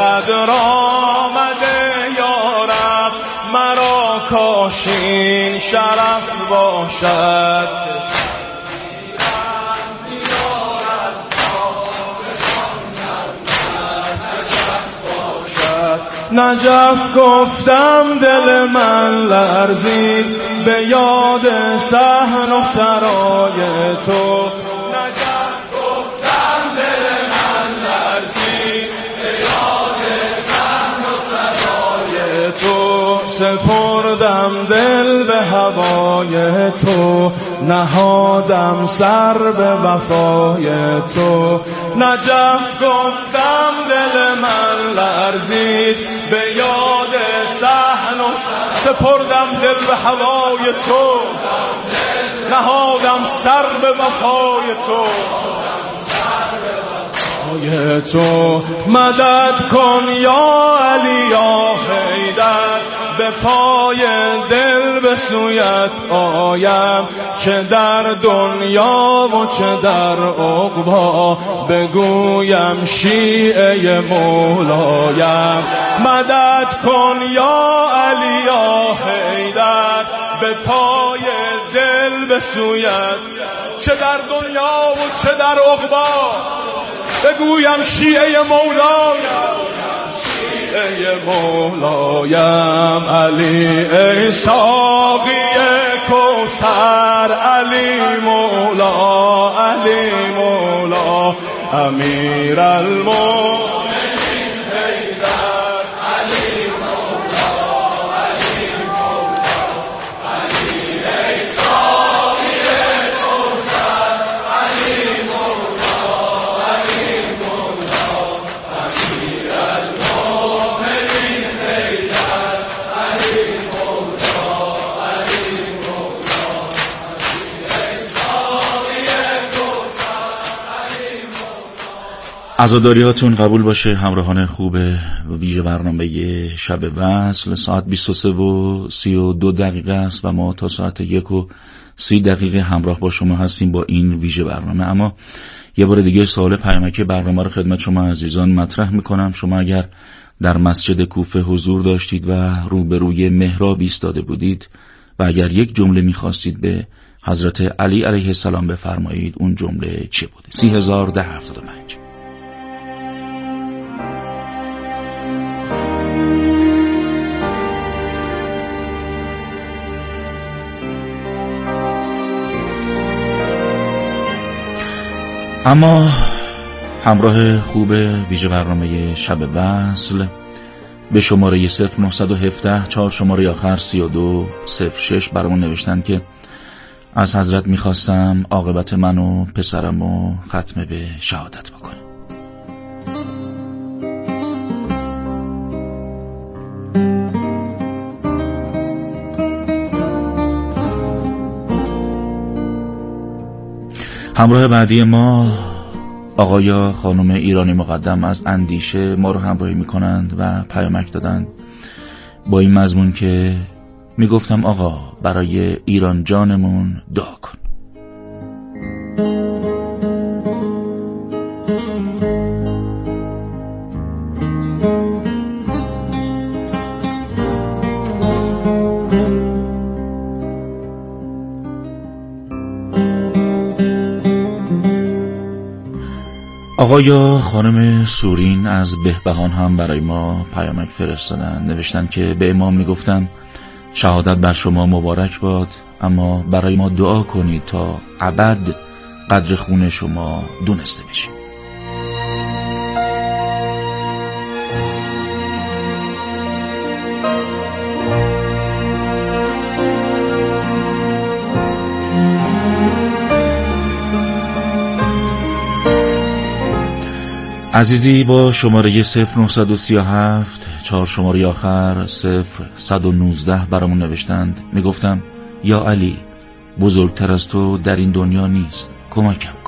قدر آمده یارب، مرا کاشین شرف باشد. نجف گفتم دل من لرزید به یاد صحن و سرای تو. نجف گفتم دل من لرزید به یاد صحن و سرای تو. سپردم دل به هوای تو، نهادم سر به وفای تو. نجف گفتم دل من لرزید به یاد صحن و سپردم دل به هوای تو، نهادم سر به وفای تو. تو مدد کن یا علی یا حیدر، به پای دل به سویت آیم، چه در دنیا و چه در عقبا بگویم شیعه مولایم. مدد کن یا علی یا حیدر، به پای دل به سویت، چه در دنیا و چه در عقبا بگویم شیعه مولایم. شیعه مولایم علی ای ساقی کوثر، علی مولا، علی مولا، امیر المؤمنین حیدر، علی مولا، علی مولا، علی ای ساقی کوثر، علی مولا، علی مولا، امیر المؤمنین حیدر، علی مولا، علی مولا، علی ای ساقی کوثر، علی مولا. عزاداریاتون قبول باشه همراهان خوب ویژه برنامه شب وصل. ساعت 23:32 است و ما تا ساعت 1:30 همراه با شما هستیم با این ویژه برنامه. اما یه بار دیگه سوال پیامک برنامه رو خدمت شما عزیزان مطرح میکنم. شما اگر در مسجد کوفه حضور داشتید و روبروی محراب ایستاده بودید و اگر یک جمله میخواستید به حضرت علی علیه السلام بفرمایید، اون جمله چه بود؟ 301075. اما همراه خوب ویژه برنامه شب وصل به شماره 0917 4 شماره آخر 3206 برامون نوشتن که از حضرت میخواستم عاقبت من و پسرمو ختم به شهادت بکنه. همراه بعدی ما آقای یا خانم ایرانی مقدم از اندیشه ما رو همراهی میکنند و پیامک دادند با این مضمون که میگفتم آقا برای ایران جانمون دعا کن. آقا یا خانم سورین از بهبهان هم برای ما پیامک فرستادن. نوشتن که به امام میگفتن شهادت بر شما مبارک باد، اما برای ما دعا کنید تا ابد قدر خون شما دونسته بشه. عزیزی با شماره 0937 4 شماره آخر 0119 برامون نوشتند. میگفتم یا علی بزرگتر از تو در این دنیا نیست، کمکم کن.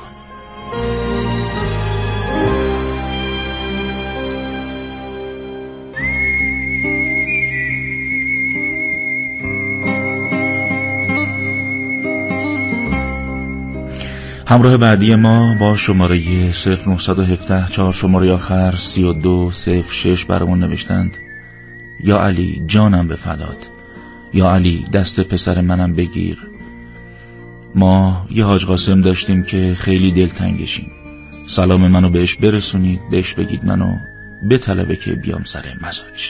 همراه بعدی ما با شماره 0917 4 شماره آخر 3206 برامون نوشتند: یا علی جانم به فدات، یا علی دست پسر منم بگیر. ما یه حاج قاسم داشتیم که خیلی دلتنگشیم. سلام منو بهش برسونید، بهش بگید منو بطلبه که بیام سر مزارش.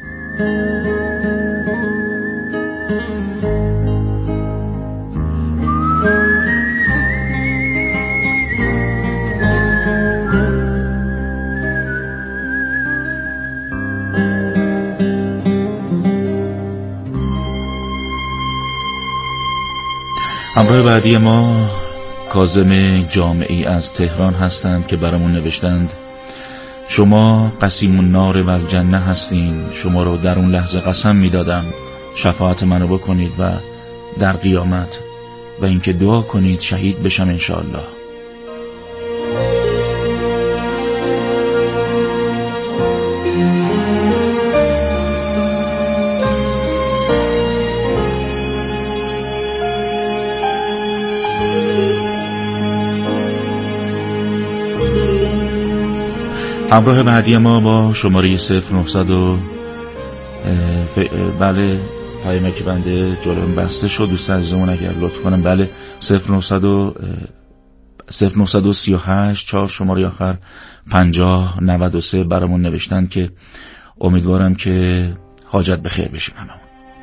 همراه بعدی ما کاظم جامعی از تهران هستند که برامون نوشتند: شما قسیم النار و الجنه هستین. شما رو در اون لحظه قسم میدادم شفاعت منو بکنید و در قیامت، و اینکه دعا کنید شهید بشم انشاءالله. همراه بعدی ما با شماره 0900 بله پیامک که بنده جلوم بسته شد، دوست عزیزمون اگر لطف کنم. بله 0938 4 شماره آخر 5093 برامون نوشتن که امیدوارم که حاجت به خیر بشیم هممون.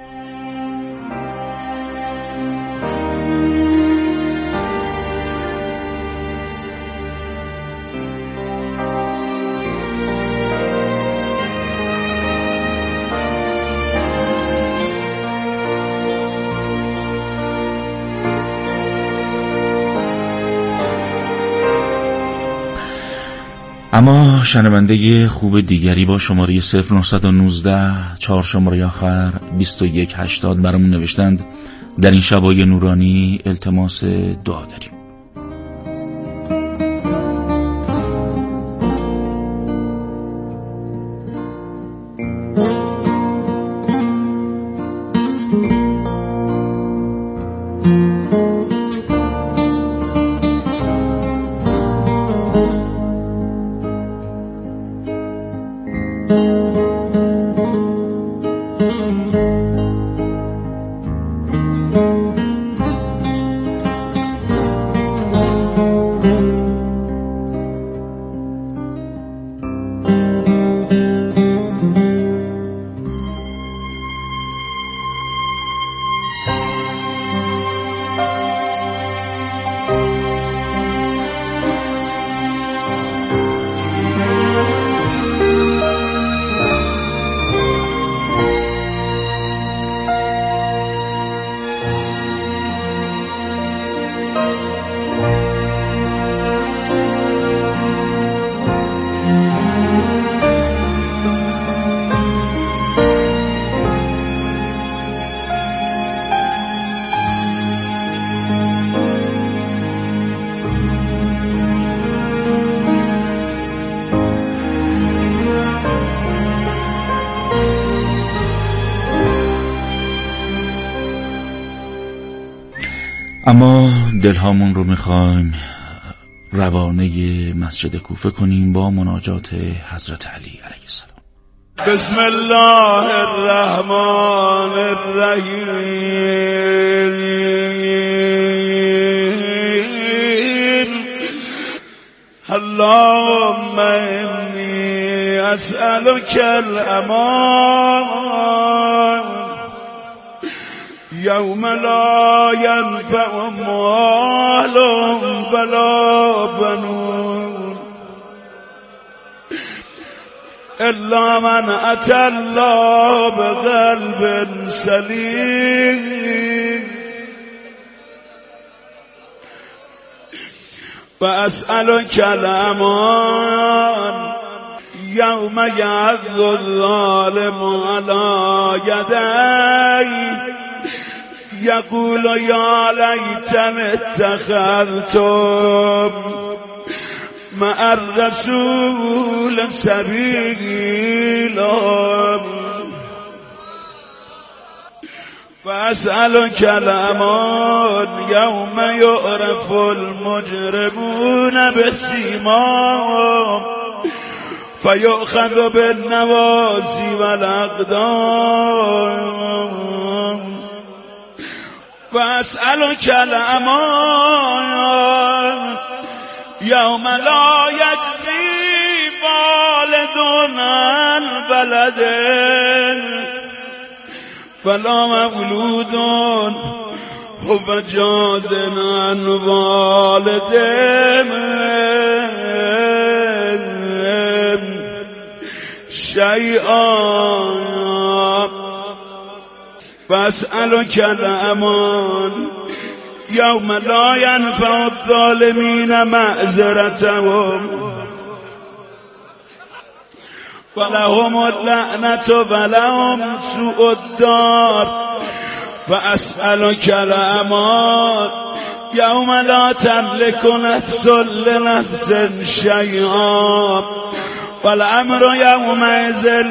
اما شنونده خوب دیگری با شماره 0919 4 شماره آخر 2180 برامون نوشتند: در این شبای نورانی التماس دعا داریم. اما دلهامون رو میخوایم روانه مسجد کوفه کنیم با مناجات حضرت علی علیه السلام. بسم الله الرحمن الرحیم. اللهم انی اسألک الامان یوم لا ینفع مال ولا بنون الا من اتى الله بقلب سلیم و اسألک الامان یوم یعض الظالم علی یدیه یقول یا لیتنی اتخذت مع الرسول سبیلا و فأسألك الأمان يوم يعرف المجرمون بسيماهم فيؤخذ بالنواصي والأقدام. فأسألك الأمان يوم لا يجزي والد عن ولده ولا مولود هو جاز عن والده شيئا. فاسألك الأمان يوم لا ينفع الظالمين معذرتهم ولهم اللعنة ولهم سوء الدار. فأسألك الأمان يوم لا تملك نفس لنفس شيئا والأمر يومئذ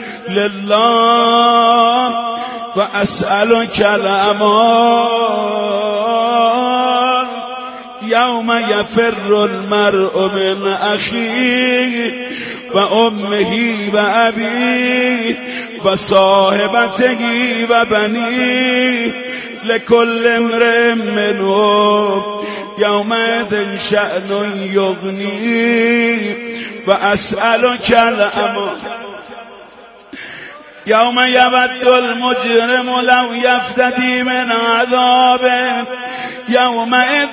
لله. وأسألك الأمان يوم يفر المرء من أخيه وأمه وأبيه وصاحبته وبنيه لكل امرئ منهم يومئذ شأن يغنيه. وأسألك الأمان يوم يود المجرم لو يفتدي من عذابه يومئذ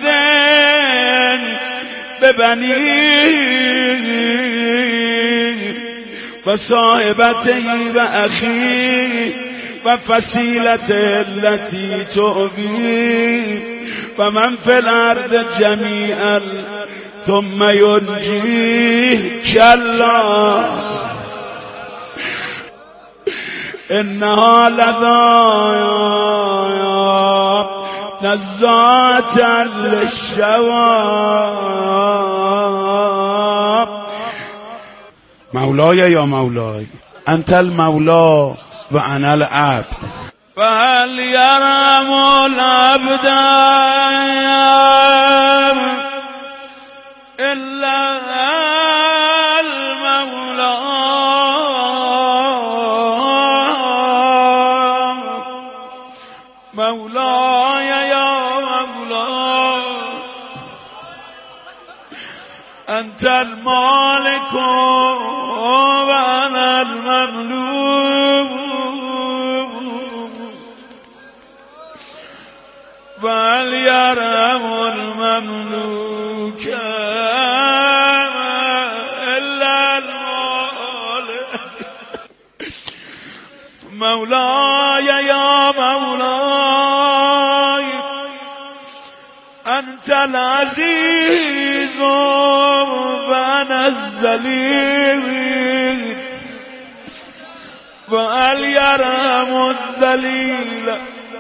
ببنيه وصاحبته وأخيه وفصيلته التي تؤويه ومن في الأرض جميعا ثم ينجيه. كلا إنها لظى نزاعة للشوى. مولاي يا مولاي أنت المولى وأنا العبد فهل يرحم العبد إلا المولى. مولاي يا مولاي أنت المالك وأنا المملوك. فهل يرحم المملوك إلا المالك. مولاي يا مولاي أنت العزيز وأنا الذليل. وهل يرحم الذليل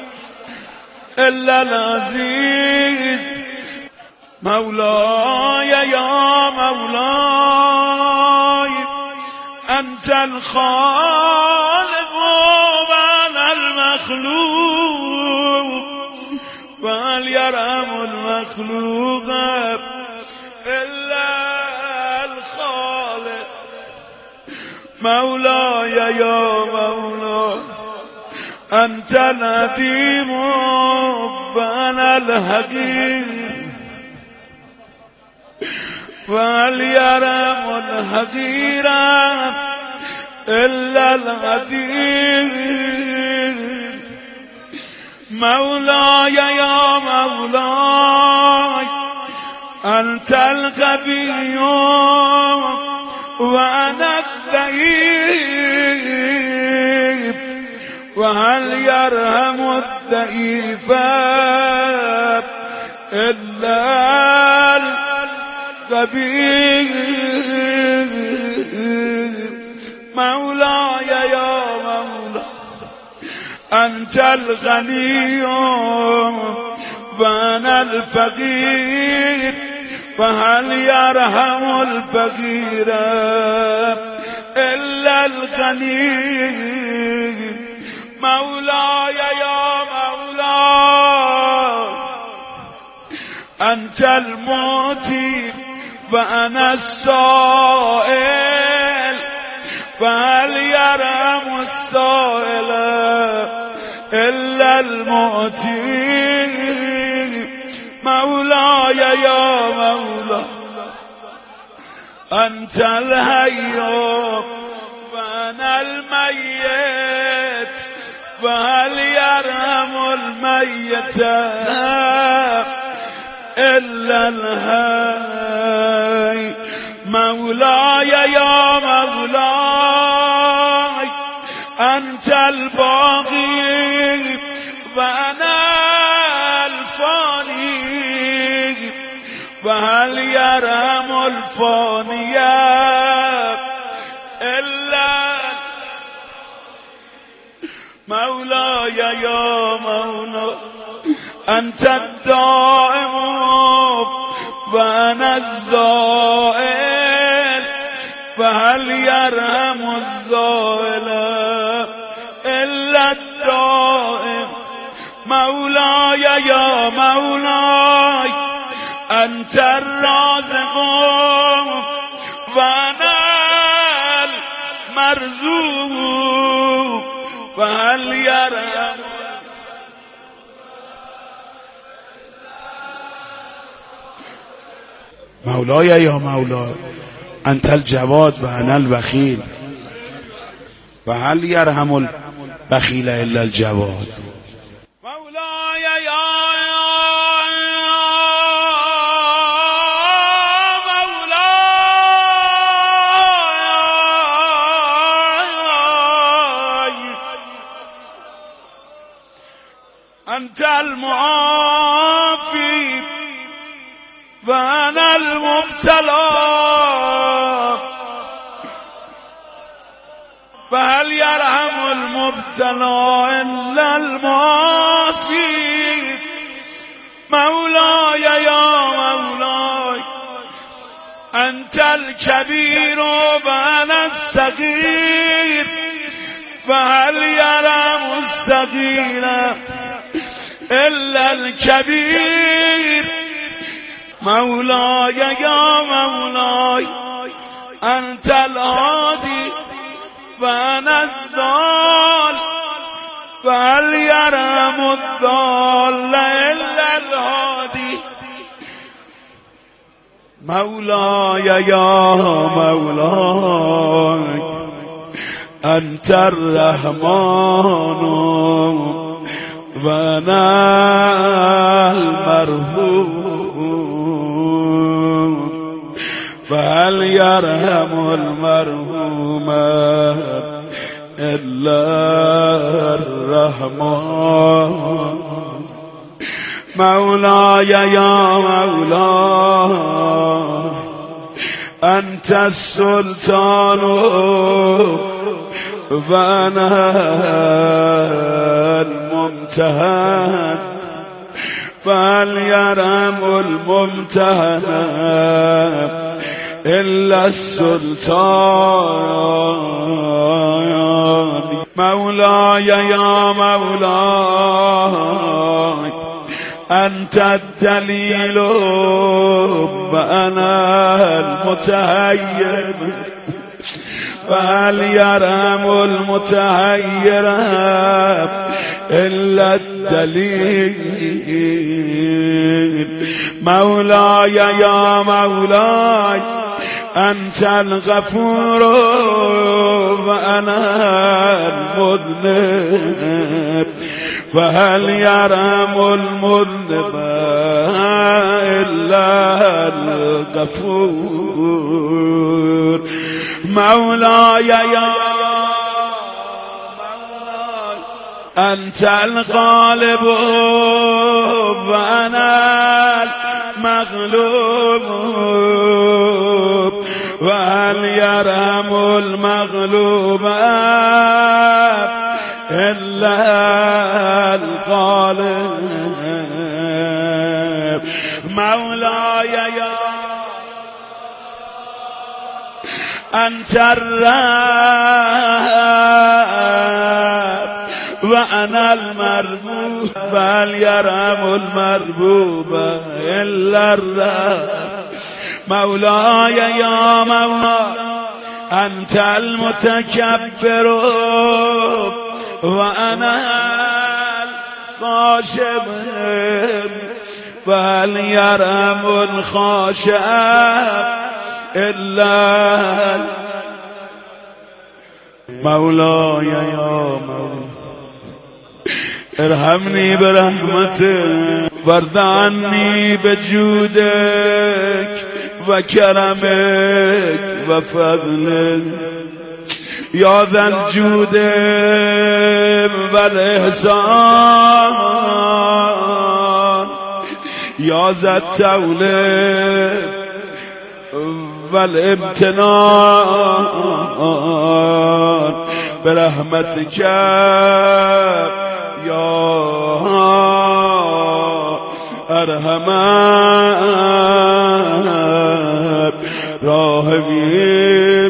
إلا العزيز. مولاي يا مولاي أنت الخالق وأنا المخلوق. وهل يرحم المخلوق إلا الخالق. مولاي يا مولاي أنت العظيم وأنا الحقير. وهل يرحم الحقير إلا العظيم. مولاي يا مولاي أنت الغبي وأنا الضعيف. وهل يرحم الضعيف إلا الغبي. مولاي يا مولاي أنت الغني وأنا الفقير. فهل يرحم الفقير إلا الغني. مولاي يا مولاي أنت المعطي وأنا السائل فهل يرحم السائل إلا المعطي مولاي يا مولا أنت الحي وأنا الميت فهل يرحم الميت إلا الحي مولاي يا مولاي أنت الباقي وأنا الفاني فهل يرحم الفاني إلا مولاي يا مولاي أنت الدائم وأنا الزائل فهل يرحم الزائل إلا الدائم مولاي يا مولاي أنت الرازق وأنا المرزوق فهل يرحم مولاي يا مولاي أنت الجواد وأنا البخيل فهل يرحم البخيل إلا الجواد مولاي يا أنت المعافي وأنا المبتلى فهل يرحم المبتلى إلا المعافي مولاي يا مولاي أنت الكبير وأنا الصغير فهل يرحم الصغير إلا الكبير مولاي يا مولاي أنت الهادي وأنا الضال فهل يرحم الضال إلا الهادي مولاي يا مولاي أنت الرحمن وأنا المرحوم فهل يرحم المرحوم إلا الرحمن مولاي يا مولاي أنت السلطان وأنا الممتهن فهل يرحم الممتهن إلا السلطان مولاي يا مولاي أنت الدليل وأنا المتهيئ فهل يرحم المتهيئ إلا الدليل مولاي يا مولاي أنت الغفور وأنا المذنب فهل يرحم المذنب إلا الغفور مولاي يا مولاي أنت الغالب وأنا المغلوب وهل يرحم المغلوب إلا الغالب مولاي يا أنت الرب وأنا المربوب بل يرحم المربوب إلا الرب مولاي يا مولاي أنت المتكبر وأنا الخاشع بل يرحم الخاشع إلا مولاي يا مولاي ارحمني برحمتك وارض عني بجودك وكرمك وفضلك يا ذا الجود والإحسان يا ذا التول والامتنان برحمتك يا ارحم الراحمین.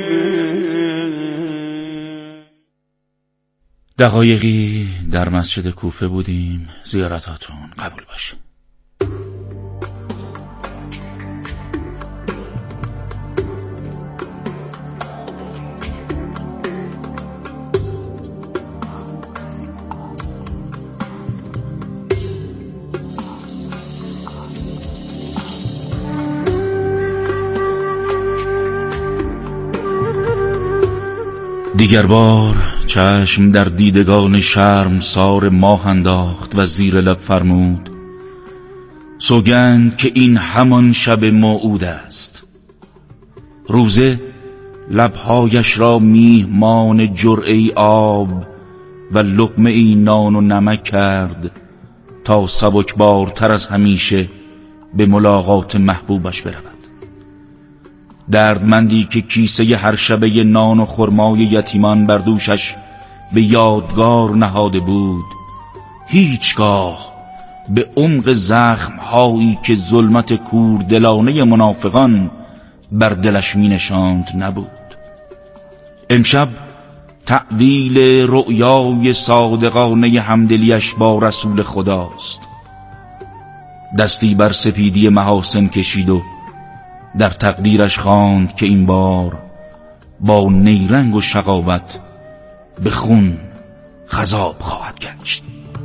دقایقی در مسجد کوفه بودیم. زیارتاتون قبول باشه. دیگر بار چشم در دیدگان شرمسار ماه انداخت و زیر لب فرمود سوگند که این همان شب موعود است. روزه لبهایش را میهمان جرعه‌ای آب و لقمه‌ای نان و نمک کرد تا سبکبارتر از همیشه به ملاقات محبوبش برود. دردمندی که کیسه هر شبه نان و خرمای یتیمان بر دوشش به یادگار نهاده بود هیچگاه به عمق زخم‌هایی که ظلمت کوردلانه منافقان بر دلش می نشاند نبود. امشب تعویل رؤیای صادقانه همدلیش با رسول خداست. دستی بر سپیدی محاسن کشید و در تقدیرش خواند که این بار با نیرنگ و شقاوت به خون خضاب خواهد گشت.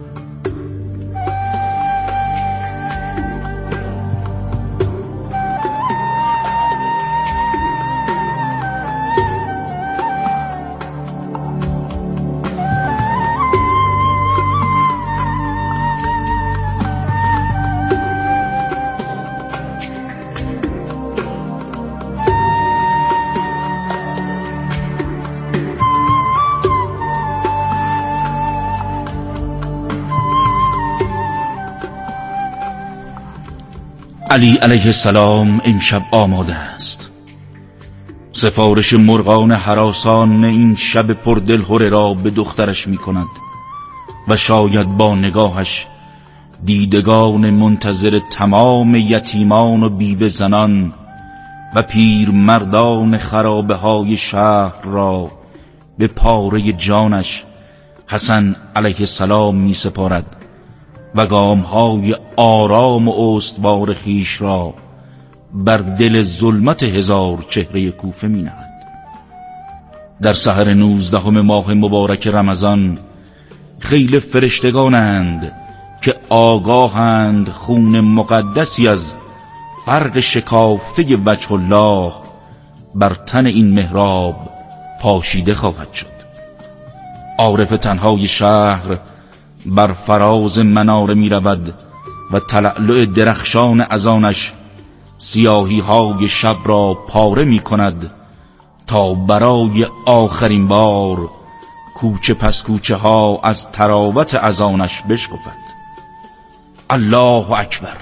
علی علیه السلام امشب آماده است. سفارش مرغان هراسان این شب پردلهره را به دخترش می کند و شاید با نگاهش دیدگان منتظر تمام یتیمان و بیوه زنان و پیر مردان خرابه های شهر را به پاره جانش حسن علیه السلام می سپارد و گام‌های آرام و استوار خیش را بر دل ظلمت هزار چهره کوفه می‌نهد. در سحر 19 ماه مبارک رمضان خیل فرشتگانند که آگاهند خون مقدسی از فرق شکافته وجه الله بر تن این محراب پاشیده خواهد شد. عارف تنهای شهر بر فراز مناره می رود و تلألؤ درخشان اذانش سیاهی های شب را پاره می کند تا برای آخرین بار کوچه پس کوچه ها از تراوت اذانش بشکفد. الله اکبر،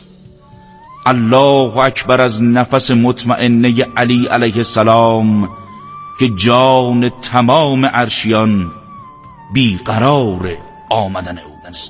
الله اکبر از نفس مطمئنه علی علیه السلام که جان تمام عرشیان بیقرار آمدن او است.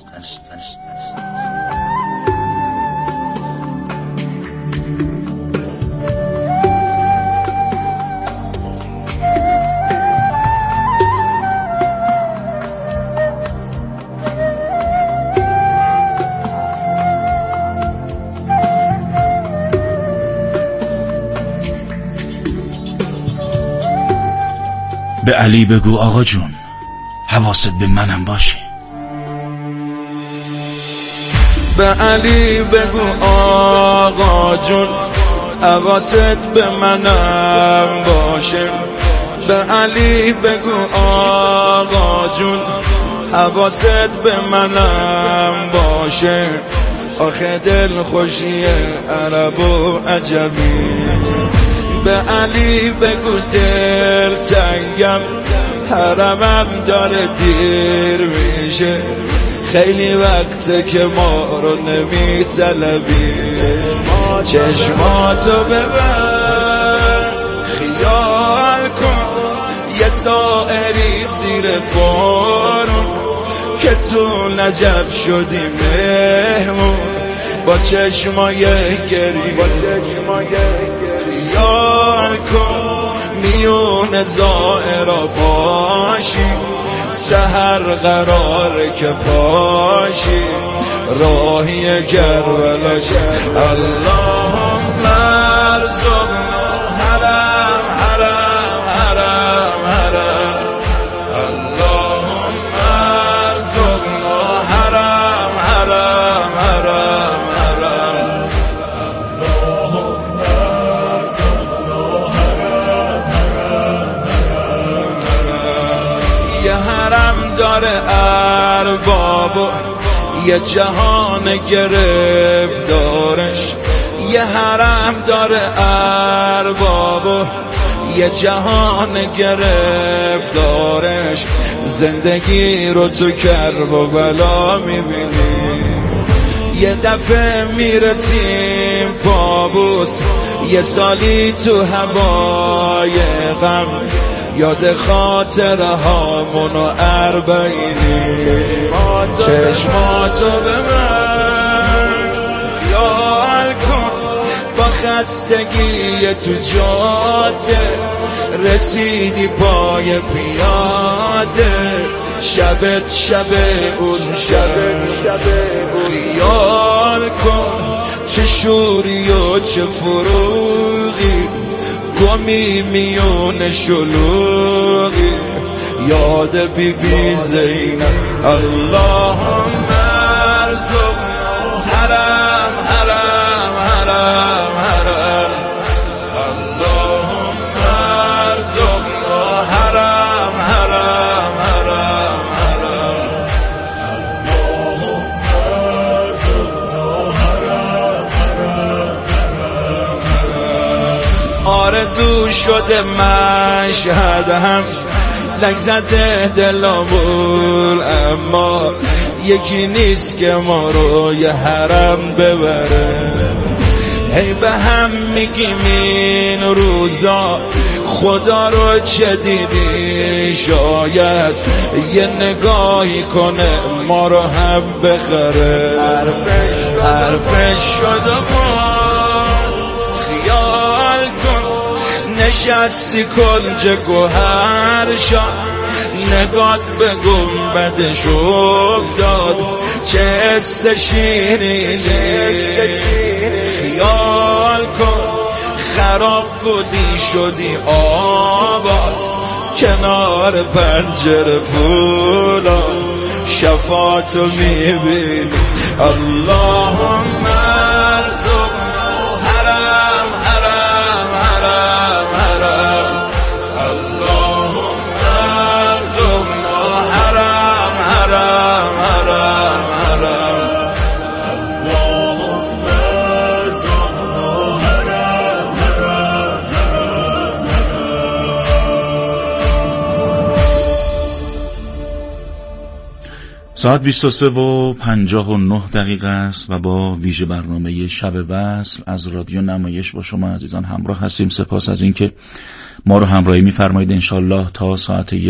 علی بگو آقا جون حواست به منم باشه. به علی بگو آقا جون حواست به منم باشه. به علی بگو آقا جون حواست به منم باشه. آخه دل خوشی عرب و عجمی. به علی بگو دل تنگم حرمم داره دیر میشه. خیلی وقته که ما رو نمی طلبی. چشماتو ببر خیال کن یه طائری زیر بارون که تو نجف شدی مهمون با چشمای گری. خیال کن میون زائرا باشی سحر قراره که پاشی راهی کربلا شد. اللهم ارزقنا حرم حرم حرم حرم. اللهم ارزقنا حرم حرم حرم حرم. اللهم ارزقنا حرم حرم حرم. یه حرم داره اربابو یه جهان گرفتارش. یه حرم داره اربابو یه جهان گرفتارش. زندگی رو تو کرب و بلا میبینی. یه دفعه میرسیم پابوس یه سالی تو هوای غم. یاد خاطره هامونو اربعینی. چشماتو به من خیال کن با خستگی تو جاده رسیدی پای پیاده. شبت شب اون شب خیال کن چه شوری و چه فروغی گمی میون شلوغی. یاد بی بی زینب. اللهم ارزقنا حرم حرم حرم حرم. اللهم ارزقنا حرم حرم حرم حرم. اللهم ارزقنا حرم حرم حرم. آرزو شده مشهد هم لک زده دلمون اما یکی نیست که ما رو یه حرم ببره. هی به هم میگیم این روزا خدا رو چه دیدی شاید یه نگاهی کنه ما رو هم بخره. حرفش شده باز خیال کن نشستی کنج گوهر شد. نگات به گنبدش افتاد چه است شیرینی. خیال کن خراب بودی شدی آباد کنار پنجره پولا شفاعتو میبینی. اللهم ارزقنا حرم حرم حرم حرم. اللهم ارزقنا حرم حرم حرم حرم. اللهم ارزقنا حرم حرم ساعت 23:59 است و با ویژه برنامه شب وصل از رادیو نمایش با شما عزیزان همراه هستیم. سپاس از اینکه ما رو همراهی می‌فرمایید. انشالله تا ساعت